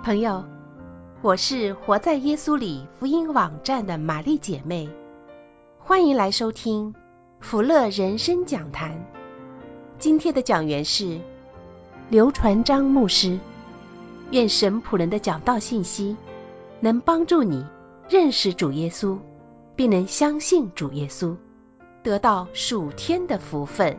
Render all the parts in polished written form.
朋友，我是活在耶稣里福音网站的玛丽姐妹，欢迎来收听福乐人生讲坛。今天的讲员是刘传章牧师。愿神仆人的讲道信息能帮助你认识主耶稣，并能相信主耶稣，得到属天的福分。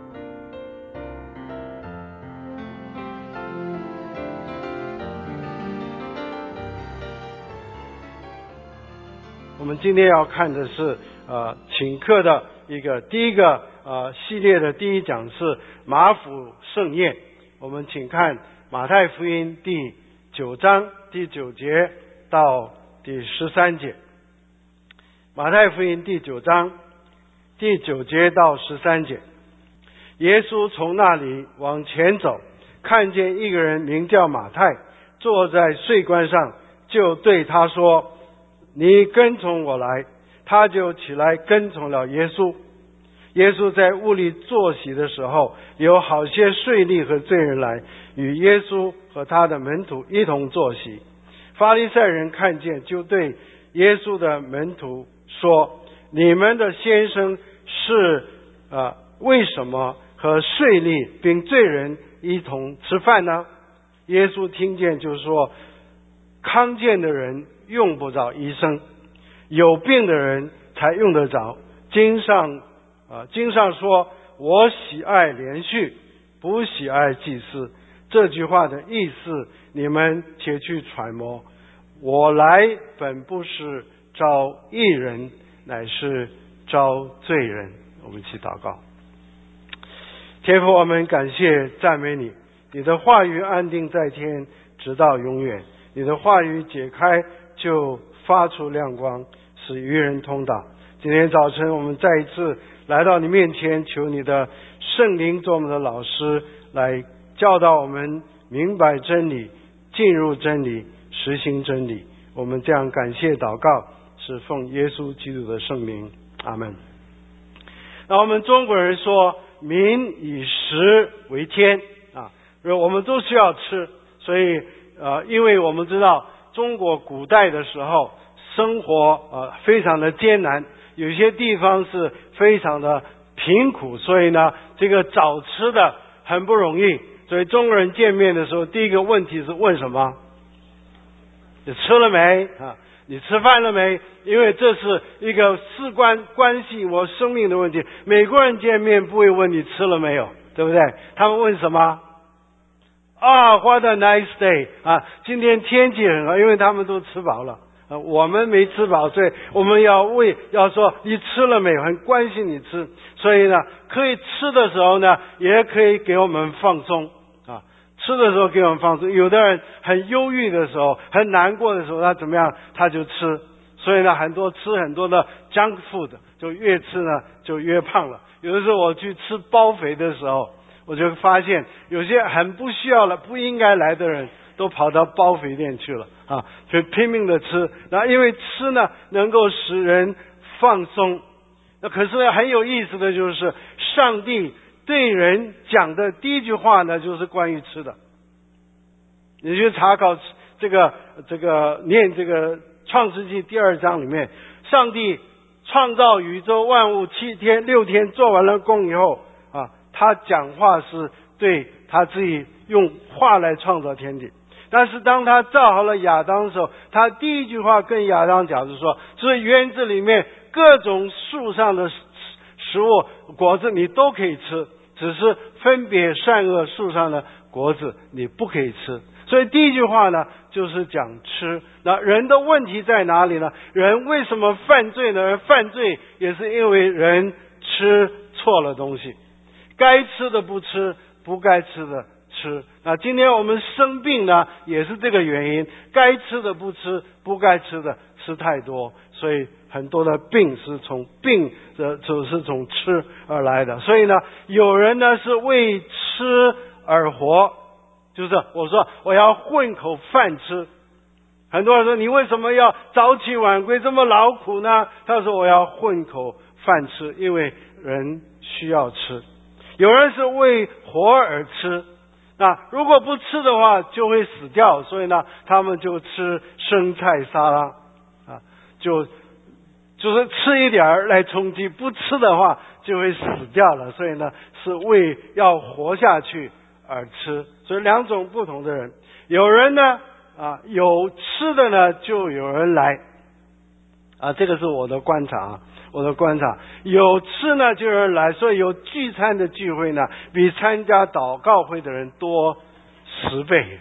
我们今天要看的是请客的第一个系列的第一讲是马府盛宴。我们请看马太福音第9章第9节到第13节。马太福音第9章第9节到13节。耶稣从那里往前走，看见一个人名叫马太，坐在税关上，就对他说：你跟从我来。他就起来跟从了耶稣。耶稣在屋里坐席的时候，有好些税吏和罪人来与耶稣和他的门徒一同坐席。法利赛人看见，就对耶稣的门徒说：你们的先生是为什么和税吏并罪人一同吃饭呢？耶稣听见就说：康健的人用不着医生，有病的人才用得着。经上说：我喜爱连续，不喜爱祭司。这句话的意思你们且去揣摩。我来本不是招义人，乃是招罪人。我们一起祷告。天父，我们感谢赞美你，你的话语安定在天，直到永远。你的话语解开就发出亮光，使愚人通达。今天早晨我们再一次来到你面前，求你的圣灵做我们的老师，来教导我们明白真理，进入真理，实行真理。我们这样感谢祷告，是奉耶稣基督的圣名，阿们。那我们中国人说民以食为天我们都需要吃，所以因为我们知道中国古代的时候生活非常的艰难，有些地方是非常的贫苦，所以呢这个找吃的很不容易。所以中国人见面的时候，第一个问题是问什么？你吃了没你吃饭了没？因为这是一个事关系我生命的问题。美国人见面不会问你吃了没有，对不对？他们问什么？What a nice day 今天天气很好，因为他们都吃饱了我们没吃饱，所以我们要说你吃了没有，很关心你吃。所以呢可以吃的时候呢，也可以给我们放松吃的时候给我们放松。有的人很忧郁的时候，很难过的时候，他怎么样？他就吃。所以呢吃很多的 junk food， 就越吃呢就越胖了。有的时候我去吃包肥的时候，我就发现有些很不需要了，不应该来的人都跑到包肥店去了所以拼命的吃。然后因为吃呢能够使人放松。那可是很有意思的就是，上帝对人讲的第一句话呢就是关于吃的。你去查考念这个创世纪第2章里面，上帝创造宇宙万物7天6天做完了工以后他讲话是对他自己用话来创造天地。但是当他造好了亚当的时候，他第一句话跟亚当讲是说，这园子里面各种树上的食物果子你都可以吃，只是分别善恶树上的果子你不可以吃。所以第一句话呢就是讲吃。那人的问题在哪里呢？人为什么犯罪呢？人犯罪也是因为人吃错了东西，该吃的不吃，不该吃的吃。那今天我们生病呢也是这个原因，该吃的不吃，不该吃的吃太多，所以很多的病是从吃而来的。所以呢有人呢是为吃而活，就是我说我要混口饭吃。很多人说你为什么要早起晚归这么劳苦呢？他说我要混口饭吃，因为人需要吃。有人是为活而吃， 那如果不吃的话就会死掉，所以呢他们就吃生菜沙拉啊，就是吃一点来充饥，不吃的话就会死掉了，所以呢是为要活下去而吃。所以两种不同的人，有人呢有吃的呢就有人来这个是我的观察有吃呢就有人来，所以有聚餐的聚会呢比参加祷告会的人多10倍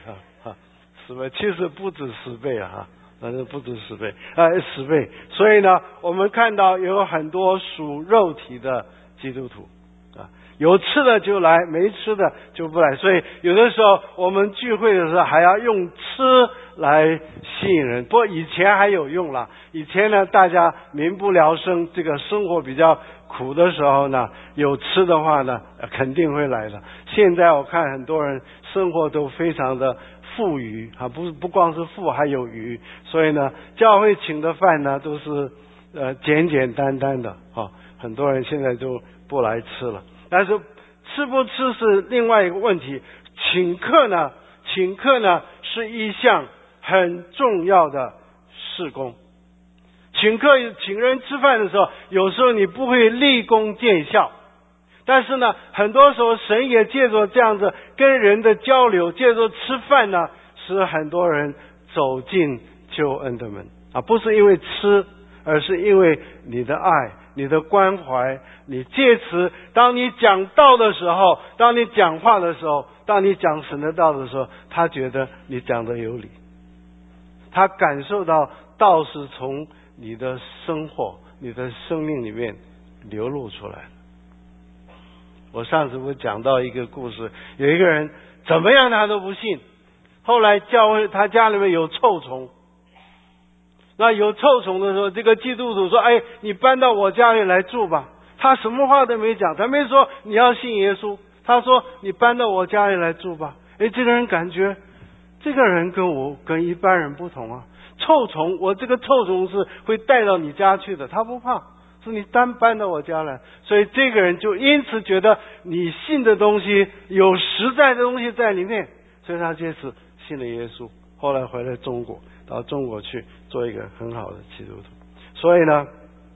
10倍，其实不止10倍不止10倍10倍。所以呢我们看到有很多属肉体的基督徒有吃的就来，没吃的就不来。所以有的时候我们聚会的时候还要用吃来吸引人，不过以前还有用啦。以前呢大家民不聊生，这个生活比较苦的时候呢，有吃的话呢肯定会来的。现在我看很多人生活都非常的富裕不光是富，还有余，所以呢教会请的饭呢都是简简单单的很多人现在就不来吃了。但是吃不吃是另外一个问题。请客呢是一项很重要的事工。请人吃饭的时候，有时候你不会立功见效，但是呢很多时候神也借着这样子跟人的交流，借着吃饭呢使很多人走进救恩的门不是因为吃，而是因为你的爱，你的关怀，你借此当你讲道的时候，当你讲话的时候，当你讲神的道的时候，他觉得你讲的有理，他感受到道是从你的生活，你的生命里面流露出来。我上次不讲到一个故事，有一个人怎么样他都不信，后来教会他家里面有臭虫，那有臭虫的时候，这个基督徒说你搬到我家里来住吧。他什么话都没讲，他没说你要信耶稣，他说你搬到我家里来住吧。这个人感觉这个人跟一般人不同臭虫，我这个臭虫是会带到你家去的，他不怕，是你搬到我家来。所以这个人就因此觉得你信的东西有实在的东西在里面，所以他这次信了耶稣，后来回来到中国去做一个很好的基督徒。所以呢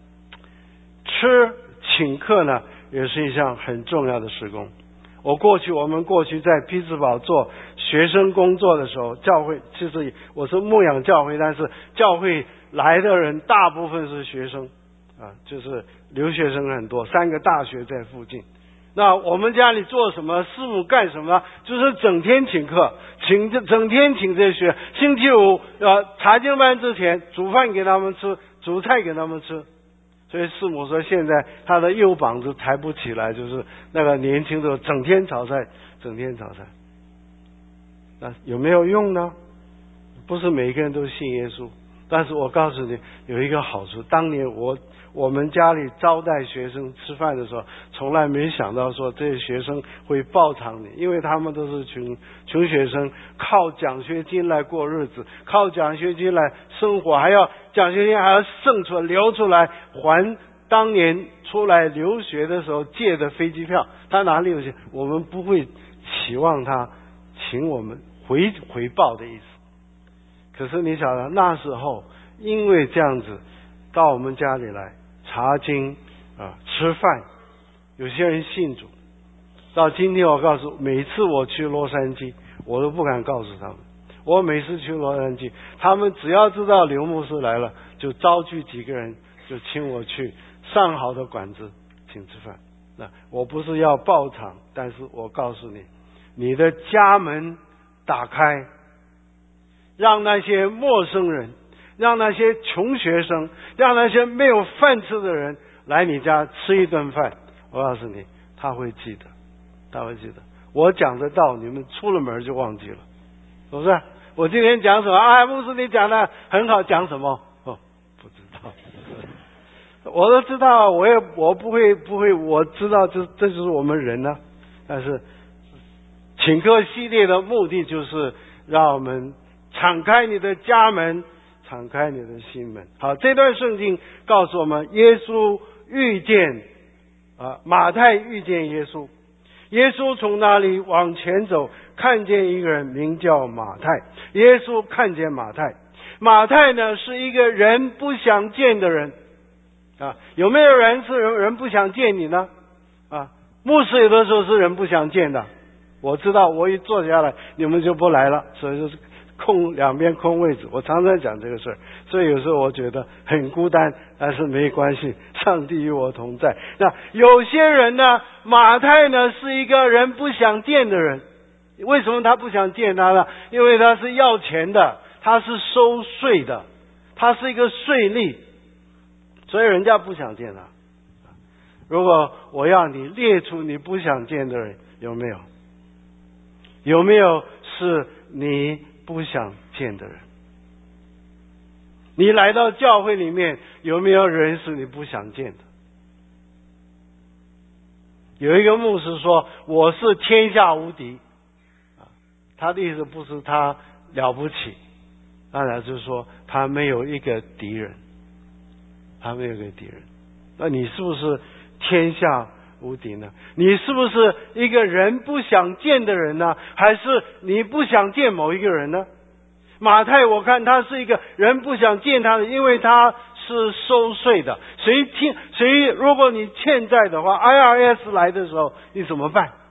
请客呢也是一项很重要的事工。我们过去在匹兹堡做学生工作的时候，教会其实我是牧养教会，但是教会来的人大部分是学生就是留学生很多，3个大学在附近。那我们家里做什么，师母干什么，就是整天请客，整天请这些。星期五查经班之前煮饭给他们吃，煮菜给他们吃。所以师母说现在他的右膀子抬不起来，就是那个年轻的整天炒菜。那有没有用呢？不是每个人都信耶稣，但是我告诉你有一个好处，当年我们家里招待学生吃饭的时候，从来没想到说这些学生会报偿你，因为他们都是穷学生，靠奖学金来过日子，靠奖学金来生活，奖学金还要剩出来留出来还当年出来留学的时候借的飞机票。他哪里有钱？我们不会期望他请我们回报的意思。可是你晓得那时候因为这样子到我们家里来查经吃饭，有些人信主。到今天我告诉每次我去洛杉矶我都不敢告诉他们，我每次去洛杉矶他们只要知道刘牧师来了，就招聚几个人就请我去上好的馆子请吃饭。那我不是要报偿，但是我告诉你，你的家门打开，让那些陌生人，让那些穷学生，让那些没有饭吃的人来你家吃一顿饭，我告诉你他会记得。我讲的道你们出了门就忘记了，是不是？我今天讲什么牧师你讲的很好，讲什么不知道。我都知道，我不会，我知道这就是我们人呢。但是请客系列的目的就是让我们敞开你的家门，敞开你的心门。好，这段圣经告诉我们，耶稣遇见马太遇见耶稣， 耶稣从那里往前走，看见一个人名叫马太。耶稣看见马太，马太呢是一个人不想见的人啊。有没有人是人不想见你呢？啊，牧师有的时候是人不想见的。我知道，我一坐下来，你们就不来了，所以就是两边空位置。我常常讲这个事儿，所以有时候我觉得很孤单，但是没关系，上帝与我同在。那有些人呢，马太呢是一个人不想见的人。为什么他不想见他呢？因为他是要钱的，他是收税的，他是一个税吏，所以人家不想见他。如果我要你列出你不想见的人，有没有？有没有是你不想见的人？你来到教会里面，有没有人是你不想见的？有一个牧师说，我是天下无敌。他的意思不是他了不起，当然就是说他没有一个敌人，他没有一个敌人。那你是不是天下无敌呢？你是不是一个人不想见的人呢？还是你不想见某一个人呢？马太我看他是一个人不想见他的，因为他是收税的。如果你欠债的话 IRS 来的时候你怎么办？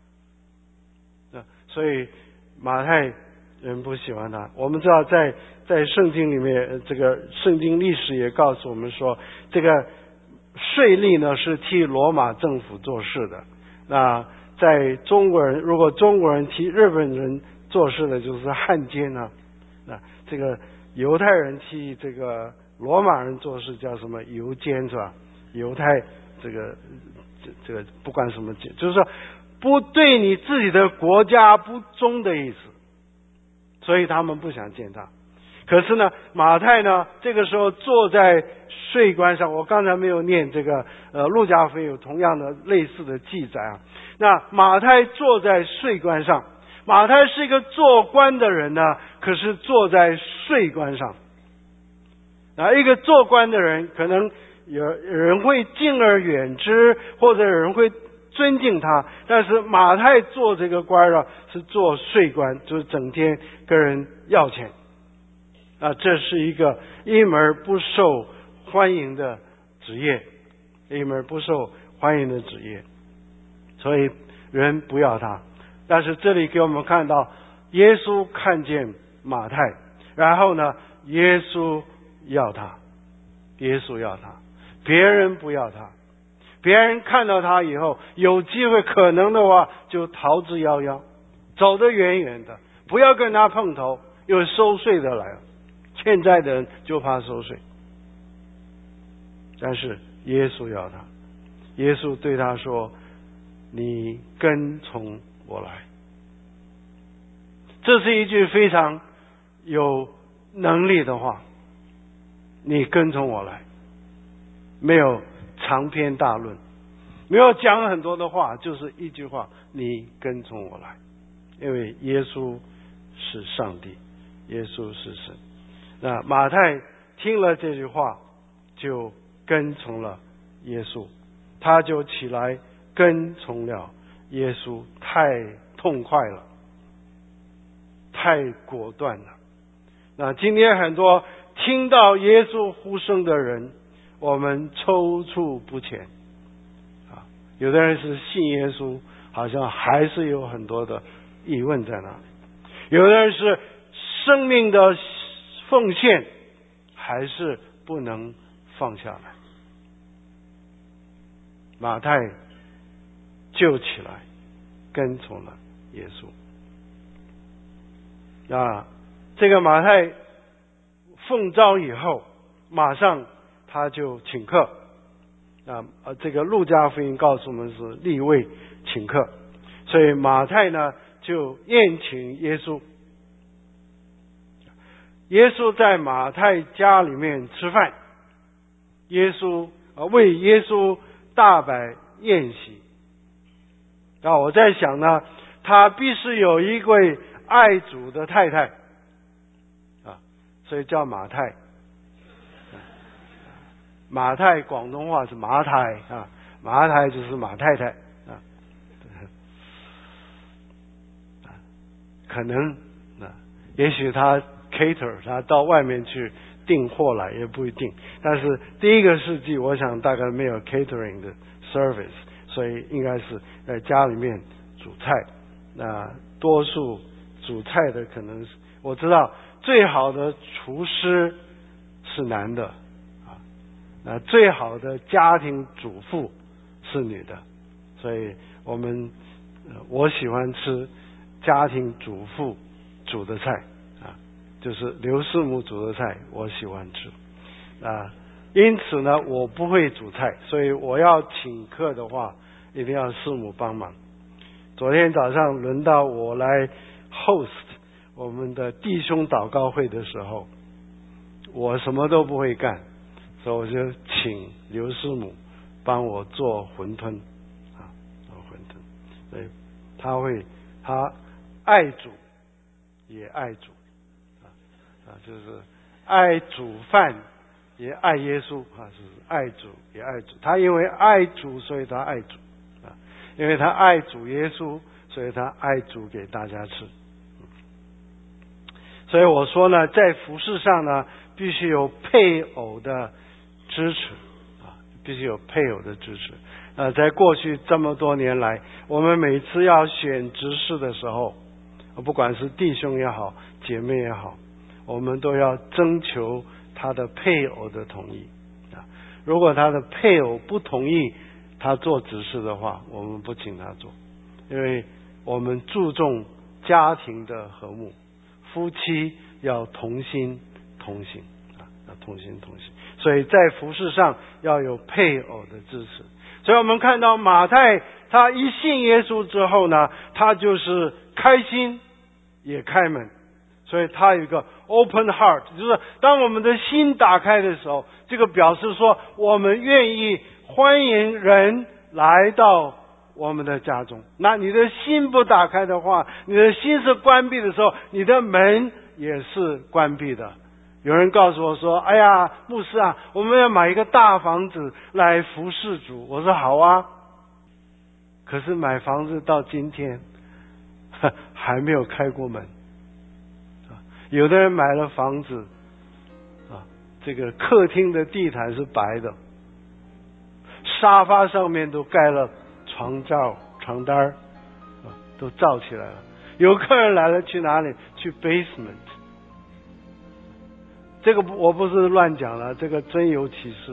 所以马太人不喜欢他。我们知道在圣经里面，这个圣经历史也告诉我们说，这个税吏呢是替罗马政府做事的。那在中国人，如果中国人替日本人做事的，就是汉奸啊。那这个犹太人替这个罗马人做事叫什么犹奸是吧？犹太这个不管什么奸，就是说不对你自己的国家不忠的意思，所以他们不想见他。可是呢，马太呢，这个时候坐在税关上。我刚才没有念这个路加福音有同样的类似的记载啊。那马太坐在税关上，马太是一个做官的人呢，可是坐在税关上。一个做官的人，可能有人会敬而远之，或者有人会尊敬他，但是马太做这个官啊，是做税官，就是整天跟人要钱这是一个一门不受欢迎的职业，一门不受欢迎的职业，所以人不要他。但是这里给我们看到，耶稣看见马太，然后呢，耶稣要他，耶稣要他，别人不要他。别人看到他以后，有机会可能的话就逃之夭夭，走得远远的，不要跟他碰头。有收税的来了，欠债的人就怕收税。但是耶稣要他，耶稣对他说，你跟从我来。这是一句非常有能力的话，你跟从我来。没有长篇大论，没有讲很多的话，就是一句话，你跟从我来。因为耶稣是上帝，耶稣是神。那马太听了这句话，就跟从了耶稣，他就起来跟从了耶稣。太痛快了，太果断了。那今天很多听到耶稣呼声的人，我们踌躇不前有的人是信耶稣，好像还是有很多的疑问在那里；有的人是生命的奉献，还是不能放下来。马太就起来跟从了耶稣。这个马太奉召以后，马上他就请客。这个路加福音告诉我们是利未请客，所以马太呢就宴请耶稣。耶稣在马太家里面吃饭，为耶稣大摆宴席。我在想呢，他必是有一位爱主的太太所以叫马太。马太广东话是马太马太就是马太太可能也许他 cater 他到外面去订货来也不一定，但是第一个世纪我想大概没有 catering 的 service， 所以应该是在家里面煮菜。那多数煮菜的可能是我知道最好的厨师是男的那最好的家庭主妇是女的，所以我喜欢吃家庭主妇煮的菜就是刘师母煮的菜我喜欢吃因此呢我不会煮菜，所以我要请客的话一定要师母帮忙。昨天早上轮到我来 host 我们的弟兄祷告会的时候，我什么都不会干，所以我就请刘师母帮我做馄饨做馄饨。所以他爱煮也爱煮就是爱煮饭也爱耶稣是爱煮也爱煮。他因为爱煮所以他爱煮因为他爱主耶稣，所以他爱煮给大家吃。所以我说呢，在服事上呢，必须有配偶的支持必须有配偶的支持。在过去这么多年来，我们每次要选执事的时候，不管是弟兄也好，姐妹也好，我们都要征求他的配偶的同意如果他的配偶不同意他做执事的话，我们不请他做，因为我们注重家庭的和睦，夫妻要同心同行要同心同行，所以在服事上要有配偶的支持。所以我们看到马太他一信耶稣之后呢，他就是开心也开门，所以他有一个 open heart， 就是当我们的心打开的时候，这个表示说我们愿意欢迎人来到我们的家中。那你的心不打开的话，你的心是关闭的时候，你的门也是关闭的。有人告诉我说，哎呀牧师我们要买一个大房子来服侍主。我说好可是买房子到今天还没有开过门有的人买了房子这个客厅的地毯是白的，沙发上面都盖了床单都罩起来了。有客人来了去哪里？去 basement。 这个我不是乱讲了，这个真有其事。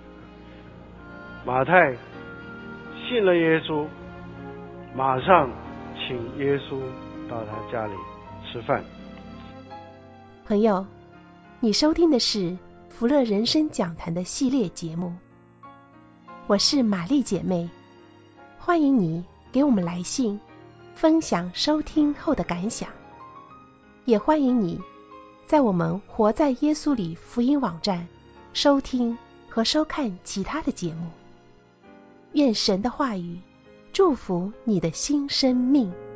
马太信了耶稣，马上请耶稣到他家里吃饭。 朋友，你收听的是福乐人生讲坛的系列节目，我是玛丽姐妹，欢迎你给我们来信分享收听后的感想，也欢迎你在我们活在耶稣里福音网站收听和收看其他的节目。愿神的话语祝福你的新生命。